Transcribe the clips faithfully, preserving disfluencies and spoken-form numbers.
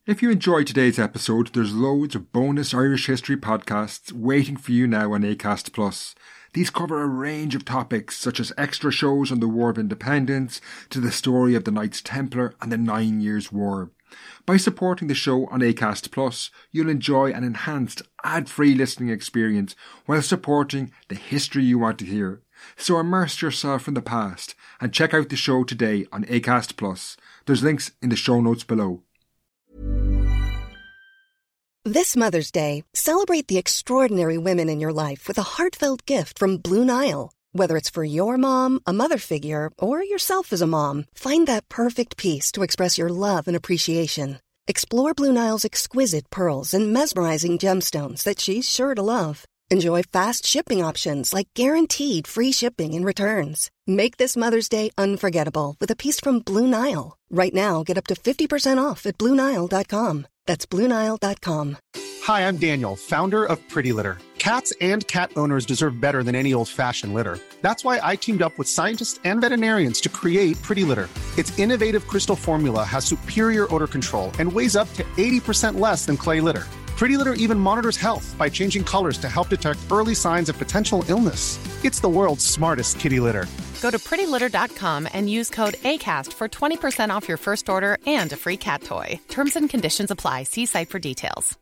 If you enjoyed today's episode, there's loads of bonus Irish history podcasts waiting for you now on Acast Plus. These cover a range of topics such as extra shows on the War of Independence, to the story of the Knights Templar and the Nine Years' War. By supporting the show on Acast Plus, you'll enjoy an enhanced ad-free listening experience while supporting the history you want to hear. So immerse yourself in the past and check out the show today on Acast Plus. There's links in the show notes below. This Mother's Day, celebrate the extraordinary women in your life with a heartfelt gift from Blue Nile. Whether it's for your mom, a mother figure, or yourself as a mom, find that perfect piece to express your love and appreciation. Explore Blue Nile's exquisite pearls and mesmerizing gemstones that she's sure to love. Enjoy fast shipping options like guaranteed free shipping and returns. Make this Mother's Day unforgettable with a piece from Blue Nile. Right now, get up to fifty percent off at Blue Nile dot com. That's Blue Nile dot com. Hi, I'm Daniel, founder of Pretty Litter. Cats and cat owners deserve better than any old-fashioned litter. That's why I teamed up with scientists and veterinarians to create Pretty Litter. Its innovative crystal formula has superior odor control and weighs up to eighty percent less than clay litter. Pretty Litter even monitors health by changing colors to help detect early signs of potential illness. It's the world's smartest kitty litter. Go to pretty litter dot com and use code ACAST for twenty percent off your first order and a free cat toy. Terms and conditions apply. See site for details.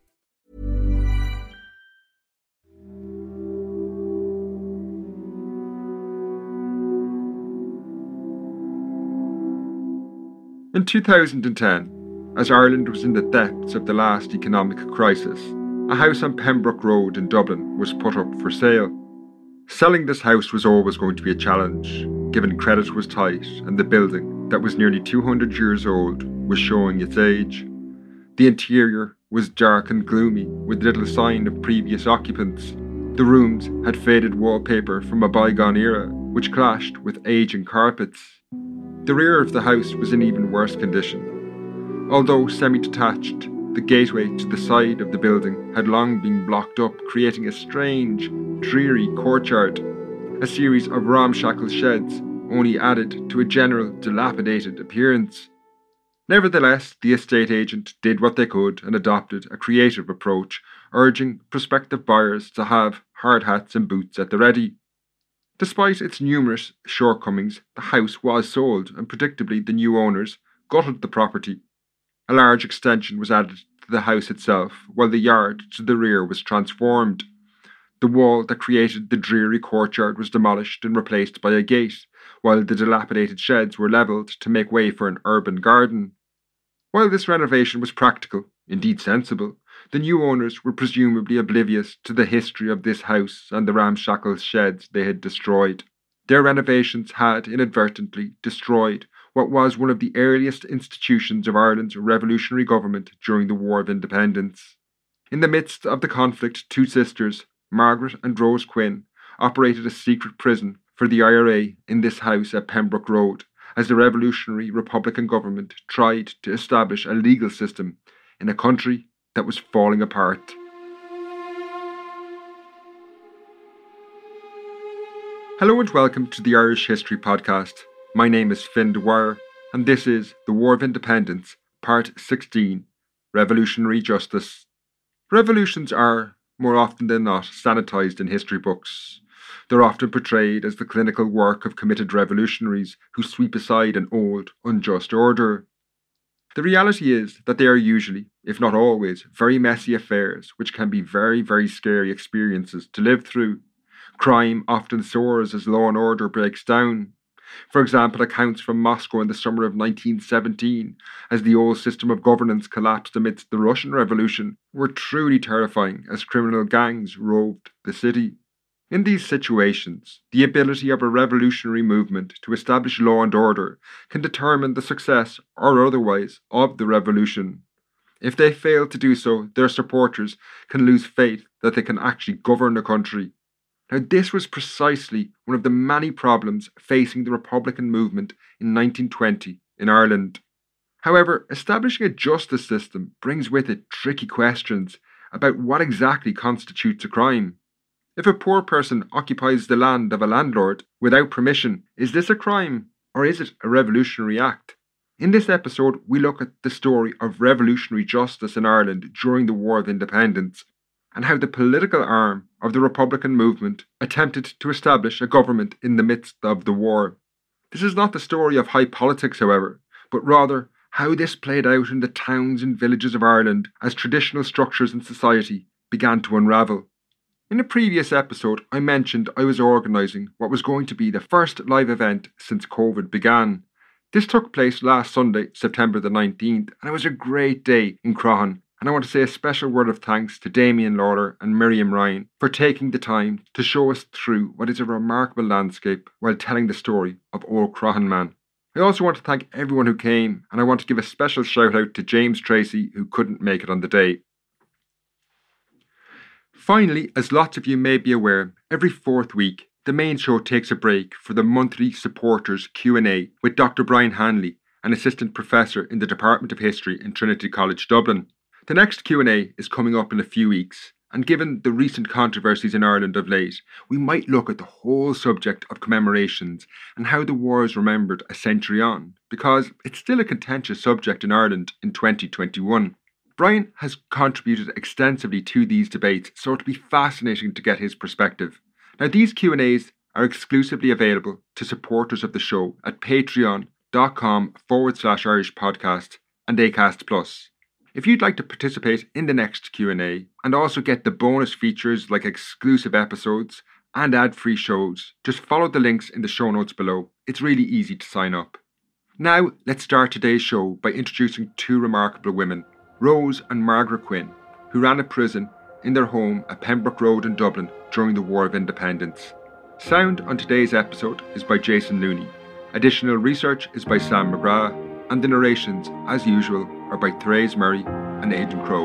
In two thousand ten, as Ireland was in the depths of the last economic crisis, a house on Pembroke Road in Dublin was put up for sale. Selling this house was always going to be a challenge, given credit was tight and the building, that was nearly two hundred years old, was showing its age. The interior was dark and gloomy, with little sign of previous occupants. The rooms had faded wallpaper from a bygone era, which clashed with ageing carpets. The rear of the house was in even worse condition. Although semi-detached, the gateway to the side of the building had long been blocked up, creating a strange, dreary courtyard. A series of ramshackle sheds only added to a general dilapidated appearance. Nevertheless, the estate agent did what they could and adopted a creative approach, urging prospective buyers to have hard hats and boots at the ready. Despite its numerous shortcomings, the house was sold, and predictably the new owners gutted the property. A large extension was added to the house itself, while the yard to the rear was transformed. The wall that created the dreary courtyard was demolished and replaced by a gate, while the dilapidated sheds were levelled to make way for an urban garden. While this renovation was practical, indeed sensible, the new owners were presumably oblivious to the history of this house and the ramshackle sheds they had destroyed. Their renovations had inadvertently destroyed what was one of the earliest institutions of Ireland's revolutionary government during the War of Independence. In the midst of the conflict, two sisters, Margaret and Rose Quinn, operated a secret prison for the I R A in this house at Pembroke Road, as the revolutionary Republican government tried to establish a legal system in a country that was falling apart. Hello and welcome to the Irish History Podcast. My name is Finn Dwyer, and this is The War of Independence, Part sixteen, Revolutionary Justice. Revolutions are, more often than not, sanitised in history books. They're often portrayed as the clinical work of committed revolutionaries who sweep aside an old, unjust order. The reality is that they are usually, if not always, very messy affairs which can be very, very scary experiences to live through. Crime often soars as law and order breaks down. For example, accounts from Moscow in the summer of nineteen seventeen, as the old system of governance collapsed amidst the Russian Revolution, were truly terrifying as criminal gangs roved the city. In these situations, the ability of a revolutionary movement to establish law and order can determine the success or otherwise of the revolution. If they fail to do so, their supporters can lose faith that they can actually govern a country. Now, this was precisely one of the many problems facing the Republican movement in nineteen twenty in Ireland. However, establishing a justice system brings with it tricky questions about what exactly constitutes a crime. If a poor person occupies the land of a landlord without permission, is this a crime, or is it a revolutionary act? In this episode, we look at the story of revolutionary justice in Ireland during the War of Independence and how the political arm of the Republican movement attempted to establish a government in the midst of the war. This is not the story of high politics, however, but rather how this played out in the towns and villages of Ireland as traditional structures in society began to unravel. In a previous episode, I mentioned I was organising what was going to be the first live event since COVID began. This took place last Sunday, September the nineteenth, and it was a great day in Croghan. And I want to say a special word of thanks to Damien Lawler and Miriam Ryan for taking the time to show us through what is a remarkable landscape while telling the story of Old Croghan Man. I also want to thank everyone who came, and I want to give a special shout out to James Tracy, who couldn't make it on the day. Finally, as lots of you may be aware, every fourth week, the main show takes a break for the monthly supporters Q and A with Doctor Brian Hanley, an assistant professor in the Department of History in Trinity College Dublin. The next Q and A is coming up in a few weeks, and given the recent controversies in Ireland of late, we might look at the whole subject of commemorations and how the war is remembered a century on, because it's still a contentious subject in Ireland in twenty twenty-one. Brian has contributed extensively to these debates, so it'll be fascinating to get his perspective. Now, these Q and A's are exclusively available to supporters of the show at patreon.com forward slash Irish podcast and Acast Plus. If you'd like to participate in the next Q and A and also get the bonus features like exclusive episodes and ad-free shows, just follow the links in the show notes below. It's really easy to sign up. Now, let's start today's show by introducing two remarkable women, Rose and Margaret Quinn, who ran a prison in their home at Pembroke Road in Dublin during the War of Independence. Sound on today's episode is by Jason Looney. Additional research is by Sam McGrath, and the narrations, as usual, are by Therese Murray and Aidan Crowe.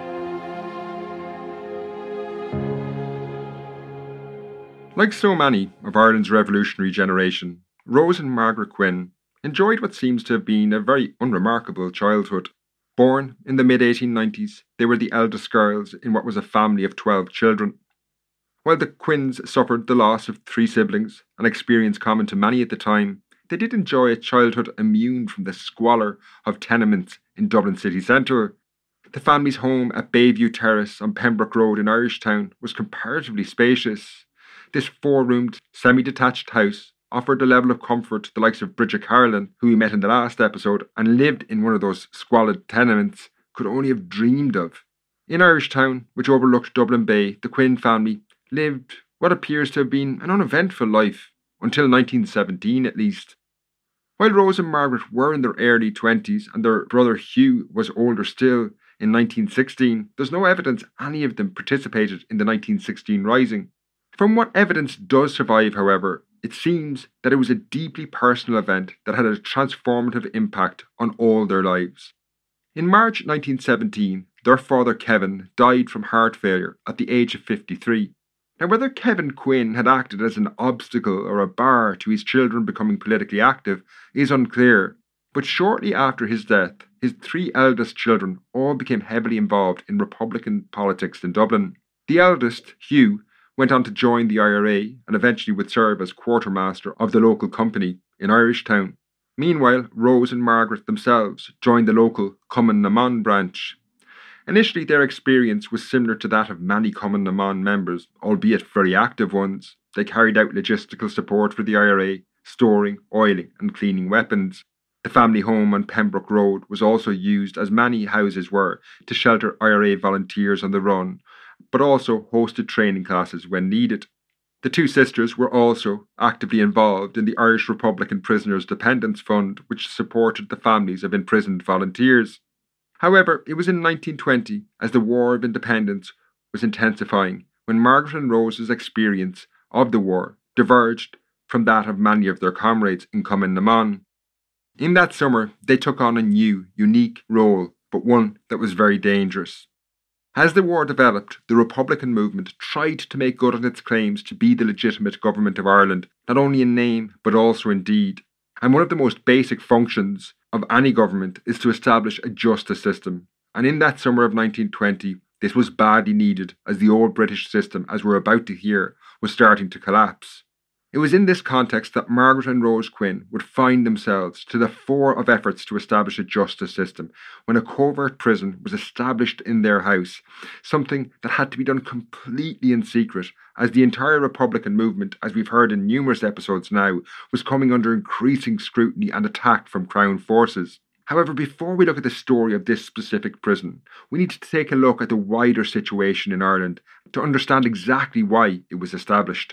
Like so many of Ireland's revolutionary generation, Rose and Margaret Quinn enjoyed what seems to have been a very unremarkable childhood. Born in the mid eighteen nineties, they were the eldest girls in what was a family of twelve children. While the Quinns suffered the loss of three siblings, an experience common to many at the time, they did enjoy a childhood immune from the squalor of tenements in Dublin city centre. The family's home at Bayview Terrace on Pembroke Road in Irishtown was comparatively spacious. This four-roomed, semi-detached house offered a level of comfort the likes of Bridget Carlin, who we met in the last episode and lived in one of those squalid tenements, could only have dreamed of. In Irishtown, which overlooked Dublin Bay, the Quinn family lived what appears to have been an uneventful life, until nineteen seventeen at least. While Rose and Margaret were in their early twenties and their brother Hugh was older still in nineteen sixteen, there's no evidence any of them participated in the nineteen sixteen Rising. From what evidence does survive, however, it seems that it was a deeply personal event that had a transformative impact on all their lives. In March nineteen seventeen, their father Kevin died from heart failure at the age of fifty-three. Now, whether Kevin Quinn had acted as an obstacle or a bar to his children becoming politically active is unclear, but shortly after his death, his three eldest children all became heavily involved in Republican politics in Dublin. The eldest, Hugh, went on to join the I R A and eventually would serve as quartermaster of the local company in Irishtown. Meanwhile, Rose and Margaret themselves joined the local Cumann na Mon branch. Initially, their experience was similar to that of many Cumann na Mon members, albeit very active ones. They carried out logistical support for the I R A, storing, oiling and cleaning weapons. The family home on Pembroke Road was also used, as many houses were, to shelter I R A volunteers on the run, but also hosted training classes when needed. The two sisters were also actively involved in the Irish Republican Prisoners Dependence Fund, which supported the families of imprisoned volunteers. However, it was in nineteen twenty, as the War of Independence was intensifying, when Margaret and Rose's experience of the war diverged from that of many of their comrades in Cumann na Mon. In that summer, they took on a new, unique role, but one that was very dangerous. As the war developed, the Republican movement tried to make good on its claims to be the legitimate government of Ireland, not only in name, but also in deed. And one of the most basic functions of any government is to establish a justice system. And in that summer of nineteen twenty, this was badly needed, as the old British system, as we're about to hear, was starting to collapse. It was in this context that Margaret and Rose Quinn would find themselves to the fore of efforts to establish a justice system when a covert prison was established in their house, something that had to be done completely in secret, as the entire Republican movement, as we've heard in numerous episodes now, was coming under increasing scrutiny and attack from Crown forces. However, before we look at the story of this specific prison, we need to take a look at the wider situation in Ireland to understand exactly why it was established.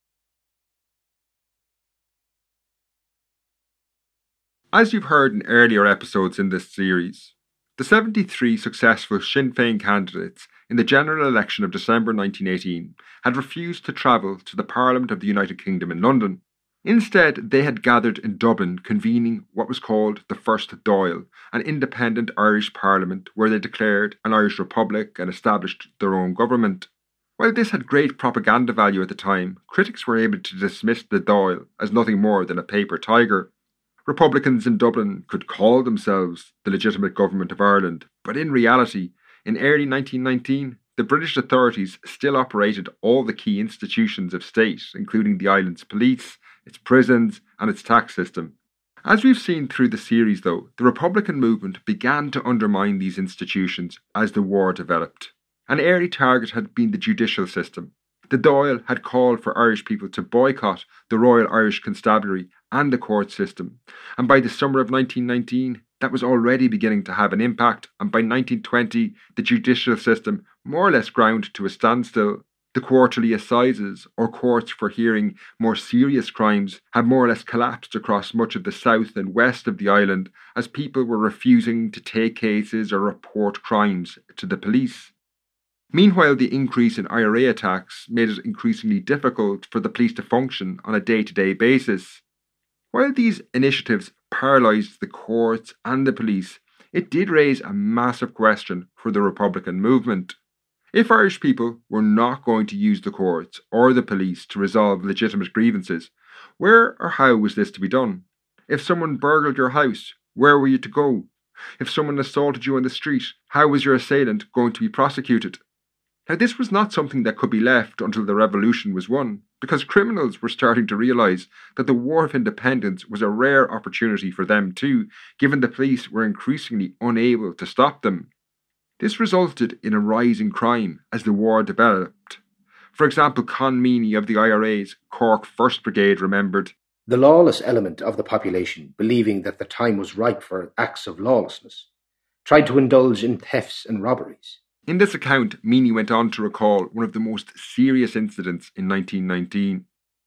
As you've heard in earlier episodes in this series, the seventy-three successful Sinn Féin candidates in the general election of December nineteen eighteen had refused to travel to the Parliament of the United Kingdom in London. Instead, they had gathered in Dublin, convening what was called the First Dáil, an independent Irish parliament where they declared an Irish republic and established their own government. While this had great propaganda value at the time, critics were able to dismiss the Dáil as nothing more than a paper tiger. Republicans in Dublin could call themselves the legitimate government of Ireland, but in reality, in early nineteen nineteen, the British authorities still operated all the key institutions of state, including the island's police, its prisons, and its tax system. As we've seen through the series, though, the Republican movement began to undermine these institutions as the war developed. An early target had been the judicial system. The Dáil had called for Irish people to boycott the Royal Irish Constabulary and the court system, and by the summer of nineteen nineteen, that was already beginning to have an impact, and by nineteen twenty, the judicial system more or less ground to a standstill. The quarterly assizes, or courts for hearing more serious crimes, had more or less collapsed across much of the south and west of the island, as people were refusing to take cases or report crimes to the police. Meanwhile, the increase in I R A attacks made it increasingly difficult for the police to function on a day-to-day basis. While these initiatives paralysed the courts and the police, it did raise a massive question for the Republican movement. If Irish people were not going to use the courts or the police to resolve legitimate grievances, where or how was this to be done? If someone burgled your house, where were you to go? If someone assaulted you on the street, how was your assailant going to be prosecuted? Now, this was not something that could be left until the revolution was won, because criminals were starting to realise that the War of Independence was a rare opportunity for them too, given the police were increasingly unable to stop them. This resulted in a rise in crime as the war developed. For example, Con Meany of the I R A's Cork First Brigade remembered, "The lawless element of the population, believing that the time was ripe for acts of lawlessness, tried to indulge in thefts and robberies." In this account, Meany went on to recall one of the most serious incidents in nineteen nineteen.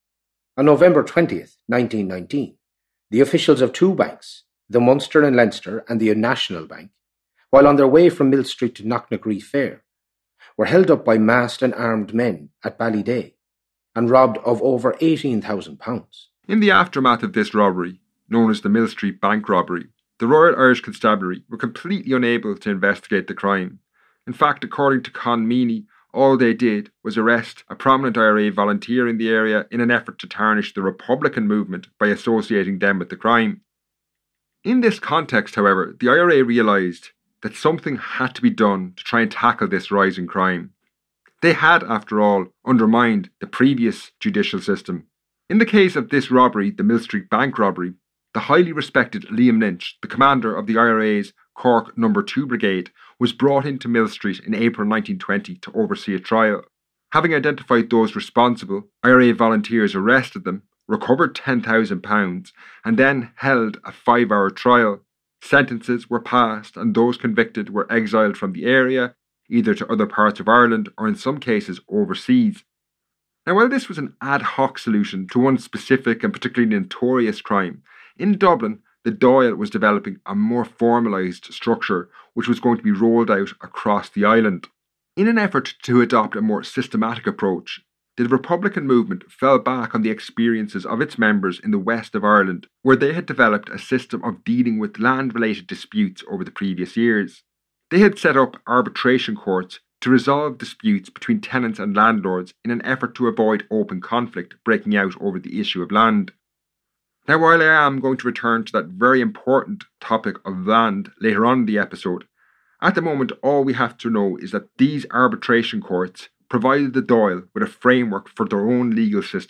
On November twentieth, nineteen nineteen, the officials of two banks, the Munster and Leinster and the National Bank, while on their way from Mill Street to Knocknagree Fair, were held up by masked and armed men at Ballyday and robbed of over eighteen thousand pounds. In the aftermath of this robbery, known as the Mill Street Bank robbery, the Royal Irish Constabulary were completely unable to investigate the crime. In fact, according to Con Meany, all they did was arrest a prominent I R A volunteer in the area in an effort to tarnish the Republican movement by associating them with the crime. In this context, however, the I R A realised that something had to be done to try and tackle this rise in crime. They had, after all, undermined the previous judicial system. In the case of this robbery, the Mill Street Bank robbery, the highly respected Liam Lynch, the commander of the I R A's Cork Number two Brigade, was brought into Mill Street in April nineteen twenty to oversee a trial. Having identified those responsible, I R A volunteers arrested them, recovered ten thousand pounds, and then held a five-hour trial. Sentences were passed and those convicted were exiled from the area, either to other parts of Ireland or in some cases overseas. Now, while this was an ad hoc solution to one specific and particularly notorious crime, in Dublin, the Dáil was developing a more formalised structure which was going to be rolled out across the island. In an effort to adopt a more systematic approach, the Republican movement fell back on the experiences of its members in the west of Ireland, where they had developed a system of dealing with land-related disputes over the previous years. They had set up arbitration courts to resolve disputes between tenants and landlords in an effort to avoid open conflict breaking out over the issue of land. Now, while I am going to return to that very important topic of land later on in the episode, at the moment all we have to know is that these arbitration courts provided the Dáil with a framework for their own legal system,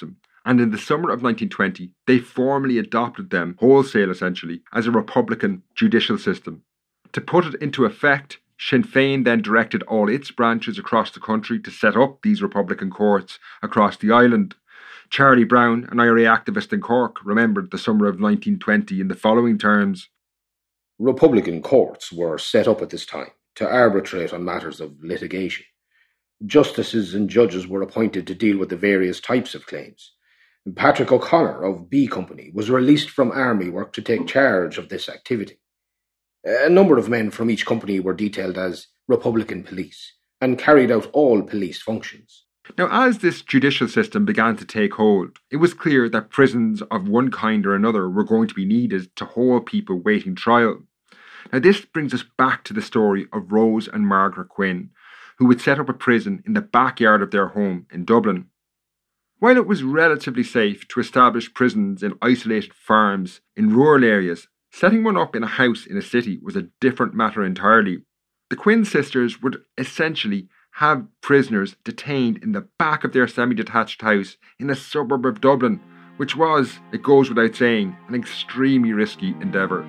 and in the summer of nineteen twenty, they formally adopted them, wholesale essentially, as a Republican judicial system. To put it into effect, Sinn Féin then directed all its branches across the country to set up these Republican courts across the island. Charlie Brown, an I R A activist in Cork, remembered the summer of nineteen twenty in the following terms. Republican courts were set up at this time to arbitrate on matters of litigation. Justices and judges were appointed to deal with the various types of claims. Patrick O'Connor of B Company was released from army work to take charge of this activity. A number of men from each company were detailed as Republican police and carried out all police functions. Now, as this judicial system began to take hold, it was clear that prisons of one kind or another were going to be needed to hold people waiting trial. Now, this brings us back to the story of Rose and Margaret Quinn, who would set up a prison in the backyard of their home in Dublin. While it was relatively safe to establish prisons in isolated farms in rural areas, setting one up in a house in a city was a different matter entirely. The Quinn sisters would essentially have prisoners detained in the back of their semi-detached house in a suburb of Dublin, which was, it goes without saying, an extremely risky endeavour.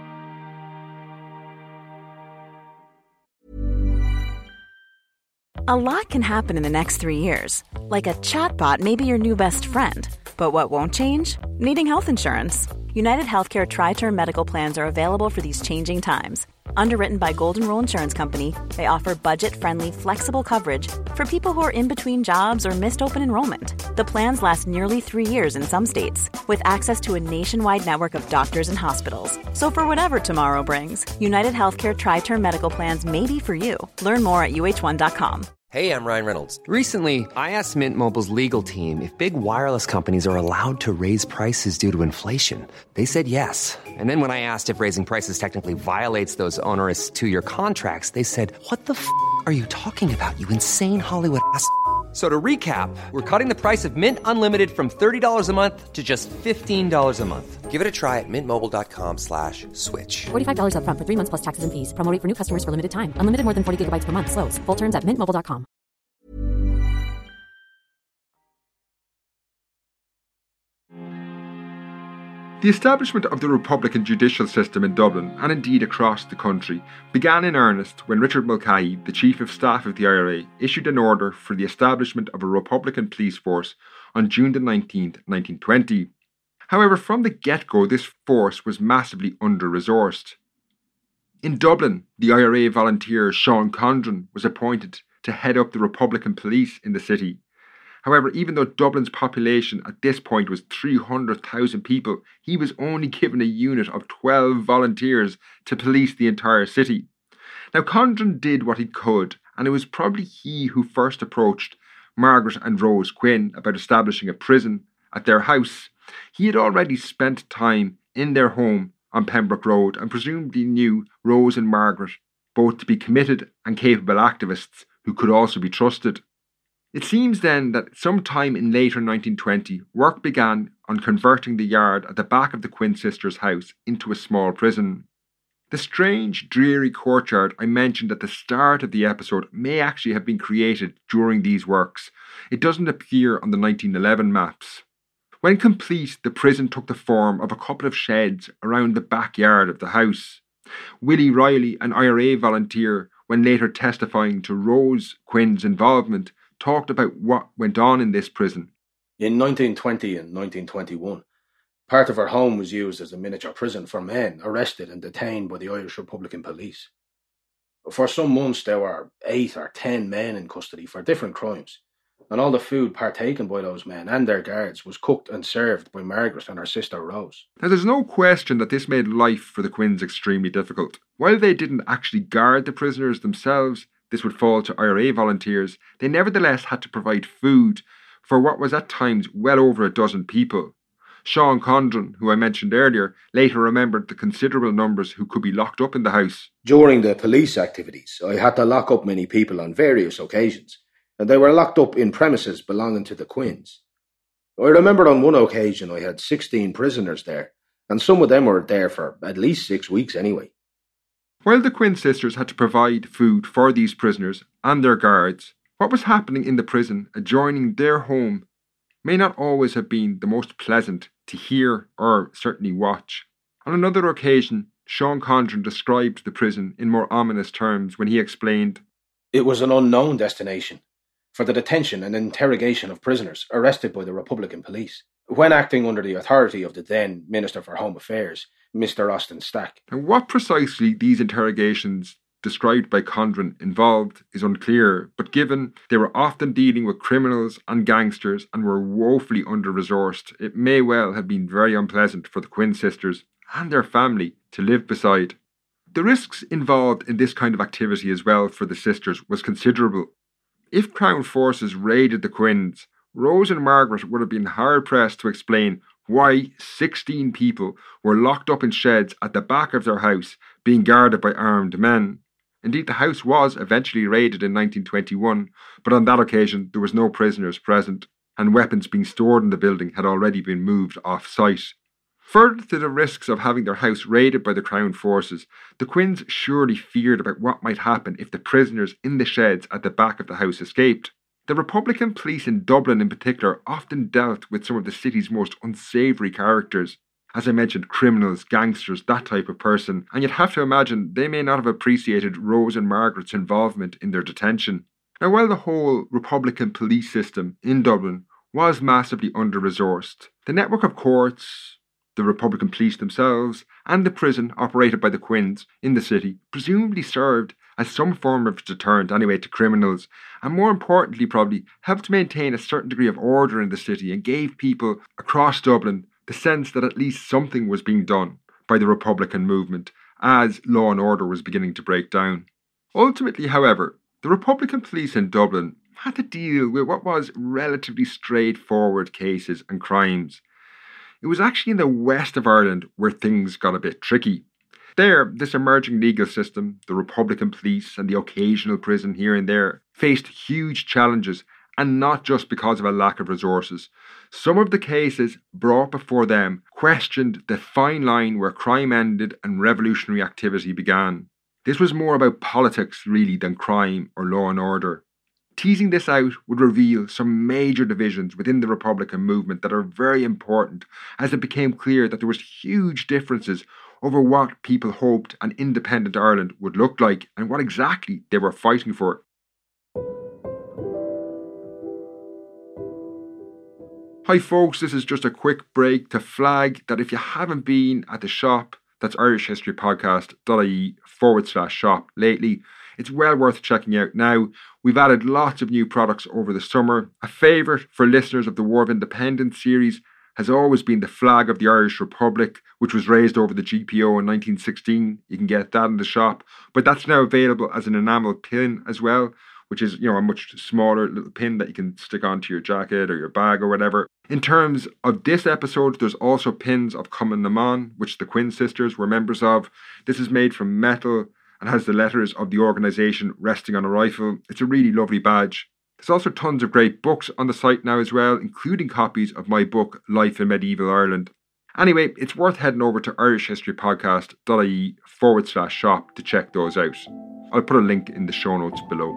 A lot can happen in the next three years. Like a chatbot may be your new best friend. But what won't change? Needing health insurance. United Healthcare Tri-Term Medical Plans are available for these changing times. Underwritten by Golden Rule Insurance Company, they offer budget-friendly, flexible coverage for people who are in between jobs or missed open enrollment. The plans last nearly three years in some states, with access to a nationwide network of doctors and hospitals. So for whatever tomorrow brings, United Healthcare Tri-Term Medical Plans may be for you. Learn more at U H one dot com. Hey, I'm Ryan Reynolds. Recently, I asked Mint Mobile's legal team if big wireless companies are allowed to raise prices due to inflation. They said yes. And then when I asked if raising prices technically violates those onerous two-year contracts, they said, what the f*** are you talking about, you insane Hollywood ass f- So to recap, we're cutting the price of Mint Unlimited from thirty dollars a month to just fifteen dollars a month. Give it a try at mintmobile.com slash switch. forty-five dollars up front for three months plus taxes and fees. Promo rate for new customers for limited time. Unlimited more than forty gigabytes per month. Slows full terms at mint mobile dot com. The establishment of the Republican judicial system in Dublin, and indeed across the country, began in earnest when Richard Mulcahy, the Chief of Staff of the I R A, issued an order for the establishment of a Republican police force on June the nineteenth, nineteen twenty. However, from the get-go, this force was massively under-resourced. In Dublin, the I R A volunteer Sean Condren was appointed to head up the Republican police in the city. However, even though Dublin's population at this point was three hundred thousand people, he was only given a unit of twelve volunteers to police the entire city. Now, Condren did what he could, and it was probably he who first approached Margaret and Rose Quinn about establishing a prison at their house. He had already spent time in their home on Pembroke Road and presumably knew Rose and Margaret both to be committed and capable activists who could also be trusted. It seems then that sometime in later nineteen twenty, work began on converting the yard at the back of the Quinn sisters' house into a small prison. The strange, dreary courtyard I mentioned at the start of the episode may actually have been created during these works. It doesn't appear on the nineteen eleven maps. When complete, the prison took the form of a couple of sheds around the backyard of the house. Willie Riley, an I R A volunteer, when later testifying to Rose Quinn's involvement, talked about what went on in this prison. In nineteen twenty and nineteen twenty-one, part of her home was used as a miniature prison for men arrested and detained by the Irish Republican Police. For some months there were eight or ten men in custody for different crimes, and all the food partaken by those men and their guards was cooked and served by Margaret and her sister Rose. Now, there's no question that this made life for the Quinns extremely difficult. While they didn't actually guard the prisoners themselves, this would fall to I R A volunteers, they nevertheless had to provide food for what was at times well over a dozen people. Sean Condren, who I mentioned earlier, later remembered the considerable numbers who could be locked up in the house. During the police activities, I had to lock up many people on various occasions, and they were locked up in premises belonging to the Quinns. I remember on one occasion I had sixteen prisoners there, and some of them were there for at least six weeks anyway. While the Quinn sisters had to provide food for these prisoners and their guards, what was happening in the prison adjoining their home may not always have been the most pleasant to hear or certainly watch. On another occasion, Sean Condren described the prison in more ominous terms when he explained, "It was an unknown destination for the detention and interrogation of prisoners arrested by the Republican police, when acting under the authority of the then Minister for Home Affairs, Mister Austin Stack." And what precisely these interrogations described by Condren involved is unclear, but given they were often dealing with criminals and gangsters and were woefully under-resourced, it may well have been very unpleasant for the Quinn sisters and their family to live beside. The risks involved in this kind of activity as well for the sisters was considerable. If Crown forces raided the Quinns, Rose and Margaret would have been hard-pressed to explain why sixteen people were locked up in sheds at the back of their house being guarded by armed men. Indeed, the house was eventually raided in nineteen twenty-one, but on that occasion there was no prisoners present, and weapons being stored in the building had already been moved off-site. Further to the risks of having their house raided by the Crown forces, the Quinns surely feared about what might happen if the prisoners in the sheds at the back of the house escaped. The Republican police in Dublin in particular often dealt with some of the city's most unsavoury characters. As I mentioned, criminals, gangsters, that type of person, and you'd have to imagine they may not have appreciated Rose and Margaret's involvement in their detention. Now, while the whole Republican police system in Dublin was massively under-resourced, the network of courts, the Republican police themselves, and the prison operated by the Quinns in the city presumably served as some form of deterrent anyway to criminals, and more importantly probably helped maintain a certain degree of order in the city and gave people across Dublin the sense that at least something was being done by the Republican movement as law and order was beginning to break down. Ultimately, however, the Republican police in Dublin had to deal with what was relatively straightforward cases and crimes. It was actually in the west of Ireland where things got a bit tricky. There, this emerging legal system, the Republican police and the occasional prison here and there, faced huge challenges, and not just because of a lack of resources. Some of the cases brought before them questioned the fine line where crime ended and revolutionary activity began. This was more about politics really than crime or law and order. Teasing this out would reveal some major divisions within the Republican movement that are very important, as it became clear that there was huge differences over what people hoped an independent Ireland would look like and what exactly they were fighting for. Hi folks, this is just a quick break to flag that if you haven't been at the shop, that's irishhistorypodcast.ie forward slash shop lately, it's well worth checking out now. We've added lots of new products over the summer. A favourite for listeners of the War of Independence series has always been the flag of the Irish Republic, which was raised over the G P O in nineteen sixteen. You can get that in the shop, but that's now available as an enamel pin as well, which is, you know, a much smaller little pin that you can stick onto your jacket or your bag or whatever. In terms of this episode, there's also pins of Cumann na mBan, which the Quinn sisters were members of. This is made from metal and has the letters of the organisation resting on a rifle. It's a really lovely badge. There's also tons of great books on the site now as well, including copies of my book, Life in Medieval Ireland. Anyway, it's worth heading over to irishhistorypodcast.ie forward slash shop to check those out. I'll put a link in the show notes below.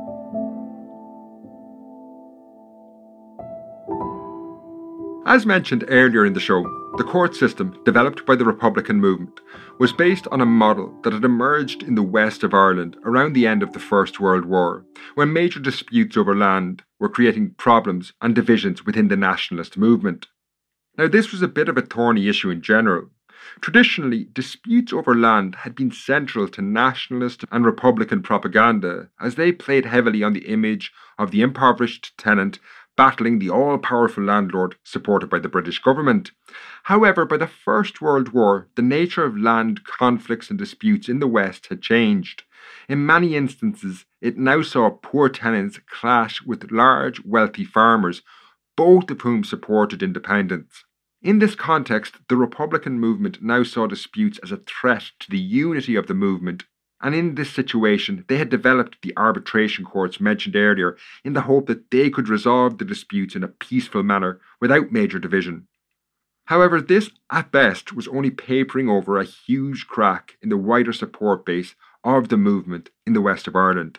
As mentioned earlier in the show, the court system developed by the Republican movement was based on a model that had emerged in the west of Ireland around the end of the First World War, when major disputes over land were creating problems and divisions within the nationalist movement. Now, this was a bit of a thorny issue in general. Traditionally, disputes over land had been central to nationalist and Republican propaganda, as they played heavily on the image of the impoverished tenant battling the all-powerful landlord supported by the British government. However, by the First World War, the nature of land conflicts and disputes in the West had changed. In many instances, it now saw poor tenants clash with large, wealthy farmers, both of whom supported independence. In this context, the Republican movement now saw disputes as a threat to the unity of the movement, and in this situation, they had developed the arbitration courts mentioned earlier in the hope that they could resolve the disputes in a peaceful manner without major division. However, this, at best, was only papering over a huge crack in the wider support base of the movement in the west of Ireland.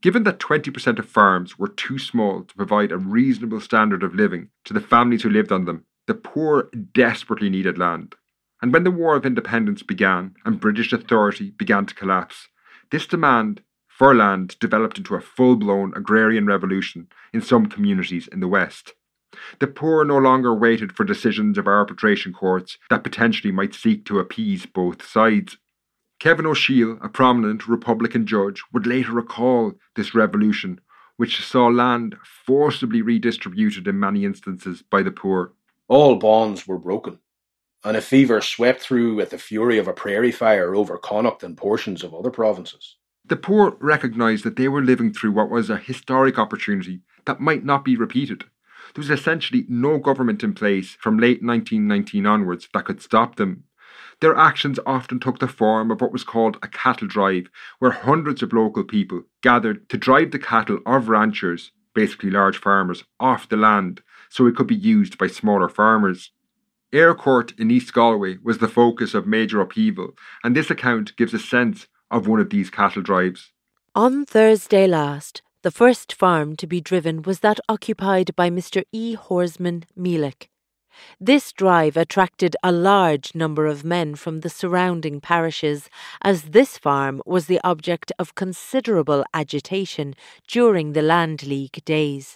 Given that twenty percent of farms were too small to provide a reasonable standard of living to the families who lived on them, the poor desperately needed land. And when the War of Independence began and British authority began to collapse, this demand for land developed into a full-blown agrarian revolution in some communities in the West. The poor no longer waited for decisions of arbitration courts that potentially might seek to appease both sides. Kevin O'Shiel, a prominent Republican judge, would later recall this revolution, which saw land forcibly redistributed in many instances by the poor. All bonds were broken, and a fever swept through with the fury of a prairie fire over Connaught and portions of other provinces. The poor recognised that they were living through what was a historic opportunity that might not be repeated. There was essentially no government in place from late nineteen nineteen onwards that could stop them. Their actions often took the form of what was called a cattle drive, where hundreds of local people gathered to drive the cattle of ranchers, basically large farmers, off the land so it could be used by smaller farmers. Ayr Court in East Galway was the focus of major upheaval, and this account gives a sense of one of these cattle drives. On Thursday last, the first farm to be driven was that occupied by Mister E. Horsman Mealick. This drive attracted a large number of men from the surrounding parishes, as this farm was the object of considerable agitation during the Land League days.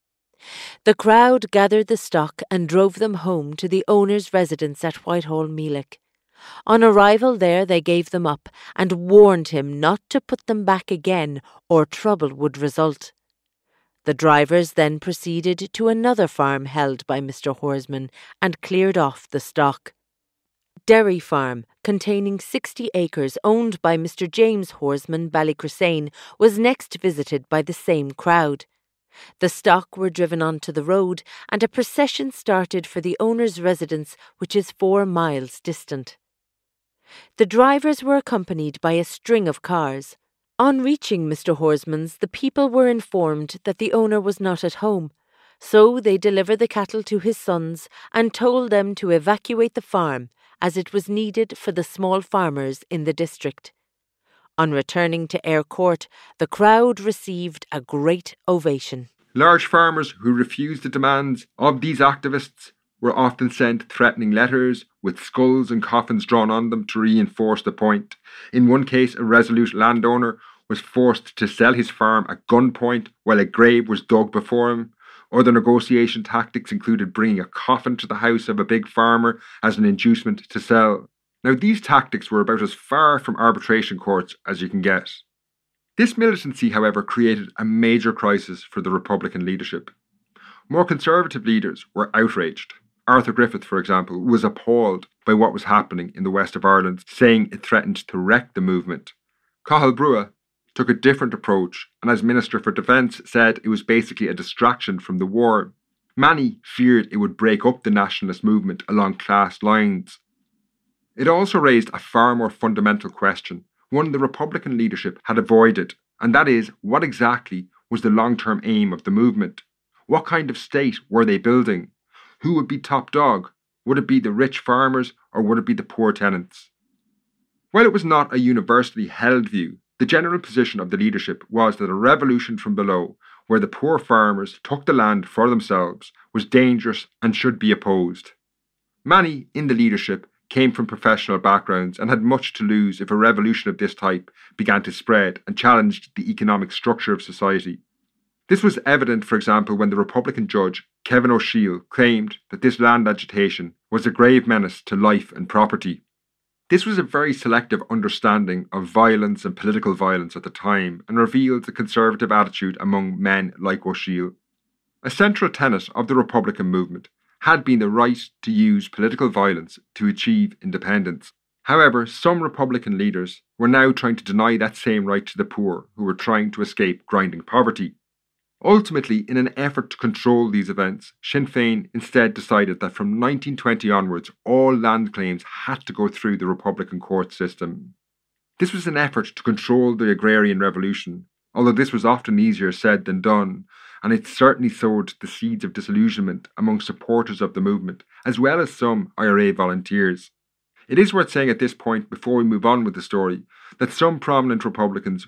The crowd gathered the stock and drove them home to the owner's residence at Whitehall Mealick. On arrival there they gave them up and warned him not to put them back again or trouble would result. The drivers then proceeded to another farm held by Mister Horsman and cleared off the stock. Derry Farm, containing sixty acres owned by Mister James Horsman Ballycrusane, was next visited by the same crowd. The stock were driven onto the road and a procession started for the owner's residence, which is four miles distant. The drivers were accompanied by a string of cars. On reaching Mister Horsman's, the people were informed that the owner was not at home, so they delivered the cattle to his sons and told them to evacuate the farm, as it was needed for the small farmers in the district. On returning to Ayr Court, the crowd received a great ovation. Large farmers who refused the demands of these activists were often sent threatening letters with skulls and coffins drawn on them to reinforce the point. In one case, a resolute landowner was forced to sell his farm at gunpoint while a grave was dug before him. Other negotiation tactics included bringing a coffin to the house of a big farmer as an inducement to sell. Now, these tactics were about as far from arbitration courts as you can get. This militancy, however, created a major crisis for the Republican leadership. More conservative leaders were outraged. Arthur Griffith, for example, was appalled by what was happening in the west of Ireland, saying it threatened to wreck the movement. Cathal Brugha took a different approach and, as Minister for Defence, said it was basically a distraction from the war. Many feared it would break up the nationalist movement along class lines. It also raised a far more fundamental question, one the Republican leadership had avoided, and that is, what exactly was the long-term aim of the movement? What kind of state were they building? Who would be top dog? Would it be the rich farmers or would it be the poor tenants? While it was not a universally held view, the general position of the leadership was that a revolution from below, where the poor farmers took the land for themselves, was dangerous and should be opposed. Many in the leadership came from professional backgrounds and had much to lose if a revolution of this type began to spread and challenged the economic structure of society. This was evident, for example, when the Republican judge, Kevin O'Shiel, claimed that this land agitation was a grave menace to life and property. This was a very selective understanding of violence and political violence at the time and revealed the conservative attitude among men like O'Shiel. A central tenet of the Republican movement had been the right to use political violence to achieve independence. However, some Republican leaders were now trying to deny that same right to the poor who were trying to escape grinding poverty. Ultimately, in an effort to control these events, Sinn Féin instead decided that from nineteen twenty onwards, all land claims had to go through the Republican court system. This was an effort to control the agrarian revolution, although this was often easier said than done, and it certainly sowed the seeds of disillusionment among supporters of the movement, as well as some I R A volunteers. It is worth saying at this point, before we move on with the story, that some prominent Republicans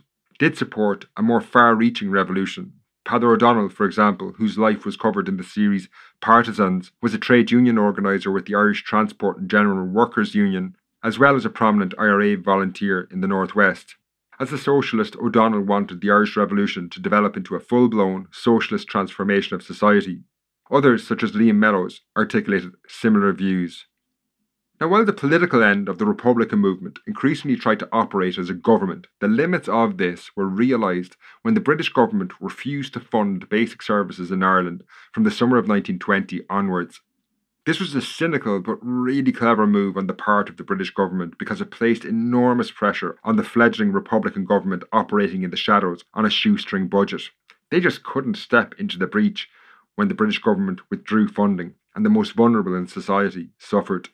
did support a more far-reaching revolution. Peadar O'Donnell, for example, whose life was covered in the series Partisans, was a trade union organiser with the Irish Transport and General Workers Union, as well as a prominent I R A volunteer in the Northwest. As a socialist, O'Donnell wanted the Irish Revolution to develop into a full-blown socialist transformation of society. Others, such as Liam Mellows, articulated similar views. Now, while the political end of the Republican movement increasingly tried to operate as a government, the limits of this were realised when the British government refused to fund basic services in Ireland from the summer of nineteen twenty onwards. This was a cynical but really clever move on the part of the British government because it placed enormous pressure on the fledgling Republican government operating in the shadows on a shoestring budget. They just couldn't step into the breach when the British government withdrew funding, and the most vulnerable in society suffered.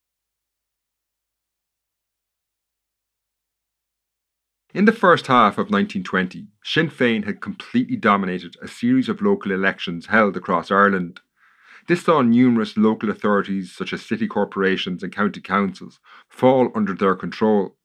In the first half of nineteen twenty, Sinn Féin had completely dominated a series of local elections held across Ireland. This saw numerous local authorities such as city corporations and county councils fall under their control.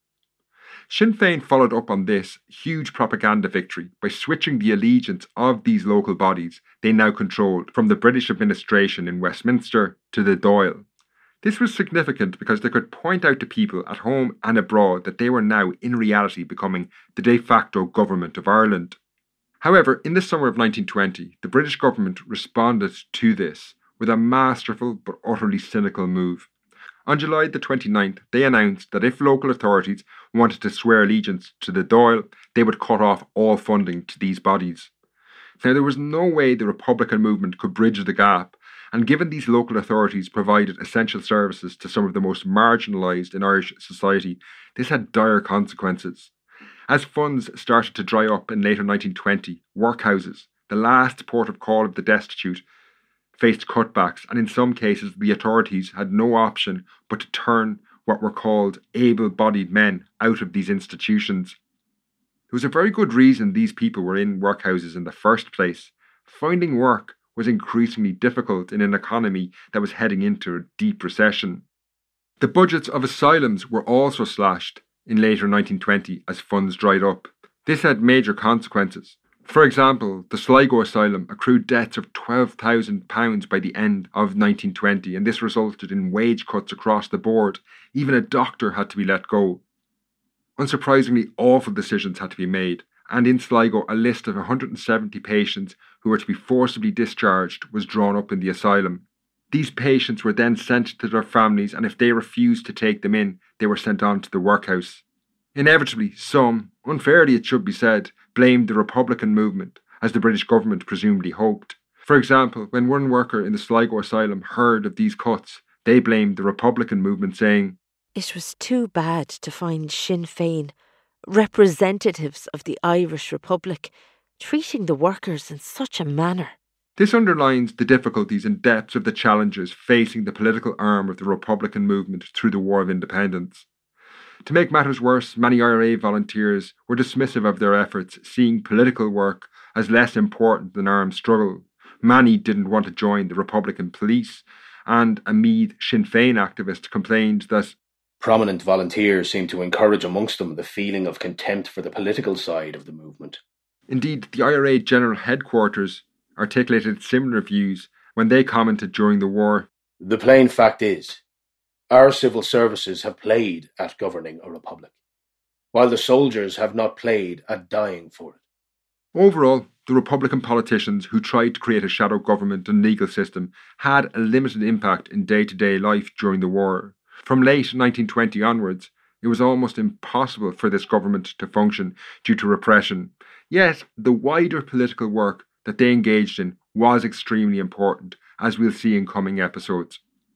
Sinn Féin followed up on this huge propaganda victory by switching the allegiance of these local bodies they now controlled from the British administration in Westminster to the Dáil. This was significant because they could point out to people at home and abroad that they were now in reality becoming the de facto government of Ireland. However, in the summer of nineteen twenty, the British government responded to this with a masterful but utterly cynical move. On July the twenty-ninth, they announced that if local authorities wanted to swear allegiance to the Dáil, they would cut off all funding to these bodies. Now, there was no way the Republican movement could bridge the gap, and given these local authorities provided essential services to some of the most marginalised in Irish society, this had dire consequences. As funds started to dry up in later nineteen twenty, workhouses, the last port of call of the destitute, faced cutbacks, and in some cases the authorities had no option but to turn what were called able-bodied men out of these institutions. There was a very good reason these people were in workhouses in the first place. Finding work was increasingly difficult in an economy that was heading into a deep recession. The budgets of asylums were also slashed in later nineteen twenty as funds dried up. This had major consequences. For example, the Sligo Asylum accrued debts of twelve thousand pounds by the end of nineteen twenty, and this resulted in wage cuts across the board. Even a doctor had to be let go. Unsurprisingly, awful decisions had to be made, and in Sligo a list of one hundred seventy patients who were to be forcibly discharged was drawn up in the asylum. These patients were then sent to their families, and if they refused to take them in, they were sent on to the workhouse. Inevitably, some, unfairly it should be said, blamed the Republican movement, as the British government presumably hoped. For example, when one worker in the Sligo Asylum heard of these cuts, they blamed the Republican movement, saying, "It was too bad to find Sinn Féin, representatives of the Irish Republic, treating the workers in such a manner." This underlines the difficulties and depths of the challenges facing the political arm of the Republican movement through the War of Independence. To make matters worse, many I R A volunteers were dismissive of their efforts, seeing political work as less important than armed struggle. Many didn't want to join the Republican police, and a Meath Sinn Féin activist complained that prominent volunteers seemed to encourage amongst them the feeling of contempt for the political side of the movement. Indeed, the I R A General Headquarters articulated similar views when they commented during the war. The plain fact is, our civil services have played at governing a republic, while the soldiers have not played at dying for it. Overall, the Republican politicians who tried to create a shadow government and legal system had a limited impact in day-to-day life during the war. From late nineteen twenty onwards, it was almost impossible for this government to function due to repression. Yet, the wider political work that they engaged in was extremely important, as we'll see in coming episodes.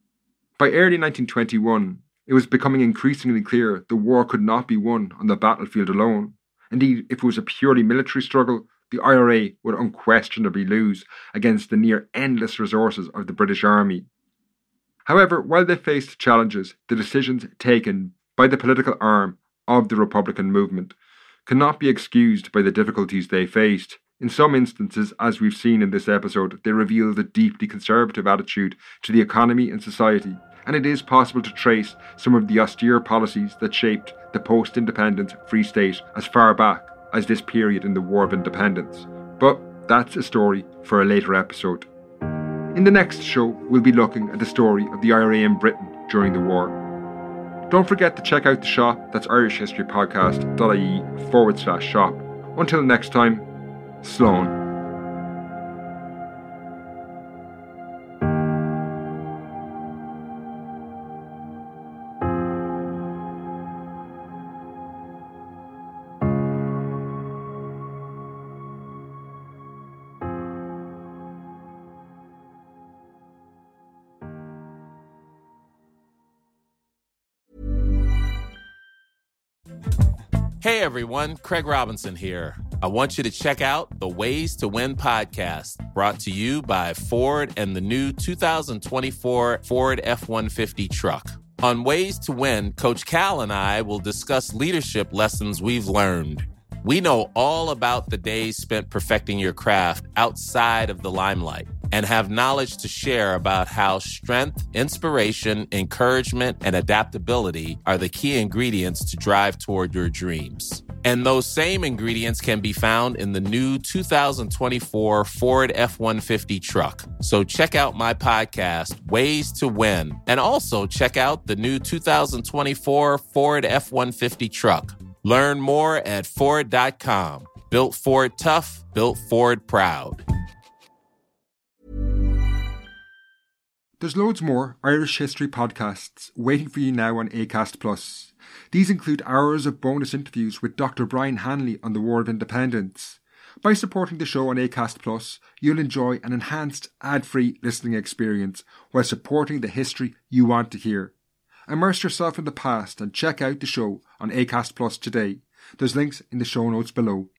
By early nineteen twenty-one, it was becoming increasingly clear the war could not be won on the battlefield alone. Indeed, if it was a purely military struggle, the I R A would unquestionably lose against the near endless resources of the British Army. However, while they faced challenges, the decisions taken by the political arm of the Republican movement cannot be excused by the difficulties they faced. In some instances, as we've seen in this episode, they revealed a deeply conservative attitude to the economy and society, and it is possible to trace some of the austere policies that shaped the post-independence Free State as far back as this period in the War of Independence, but that's a story for a later episode. In the next show, we'll be looking at the story of the I R A in Britain during the war. Don't forget to check out the shop, that's irishhistorypodcast.ie forward slash shop. Until next time, Sloan. Hey everyone, Craig Robinson here. I want you to check out the Ways to Win podcast, brought to you by Ford and the new two thousand twenty-four Ford F one fifty truck. On Ways to Win, Coach Cal and I will discuss leadership lessons we've learned. We know all about the days spent perfecting your craft outside of the limelight and have knowledge to share about how strength, inspiration, encouragement, and adaptability are the key ingredients to drive toward your dreams. And those same ingredients can be found in the new two thousand twenty-four Ford F one fifty truck. So check out my podcast, Ways to Win, and also check out the new two thousand twenty-four Ford F one fifty truck. Learn more at Ford dot com. Built Ford tough, built Ford proud. There's loads more Irish history podcasts waiting for you now on Acast Plus. These include hours of bonus interviews with Doctor Brian Hanley on the War of Independence. By supporting the show on Acast Plus, you'll enjoy an enhanced ad-free listening experience while supporting the history you want to hear. Immerse yourself in the past and check out the show on Acast Plus today. There's links in the show notes below.